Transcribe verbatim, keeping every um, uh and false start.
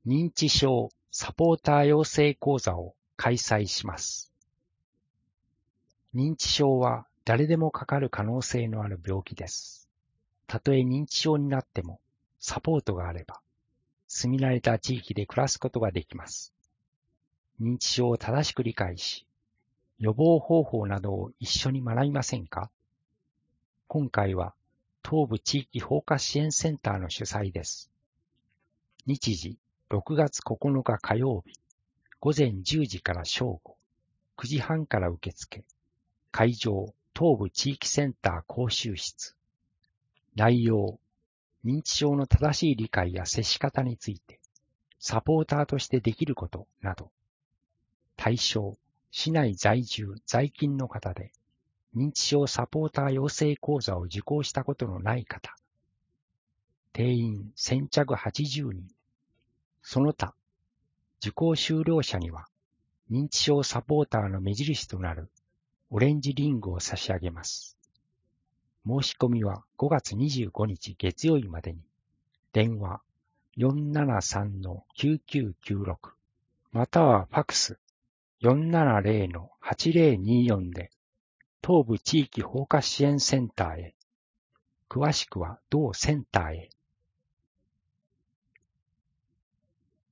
認知症サポーター養成講座を開催します。認知症は誰でもかかる可能性のある病気です。たとえ認知症になってもサポートがあれば、住み慣れた地域で暮らすことができます。認知症を正しく理解し、予防方法などを一緒に学びませんか？今回は東部地域包括支援センターの主催です。日時ろくがつここのか火曜日、午前じゅうじから正午、くじはんから受付、会場東部地域センター講習室。内容、認知症の正しい理解や接し方について、サポーターとしてできることなど。対象、市内在住、在勤の方で、認知症サポーター養成講座を受講したことのない方。定員先着はちじゅうにん。その他、受講修了者には、認知症サポーターの目印となるオレンジリンゴを差し上げます。申し込みはごがつにじゅうごにち月曜日までに、電話 よんななさんのきゅうきゅうきゅうろく またはファクス よんななゼロのはちゼロによん で東部地域包括支援センターへ。詳しくは同センターへ。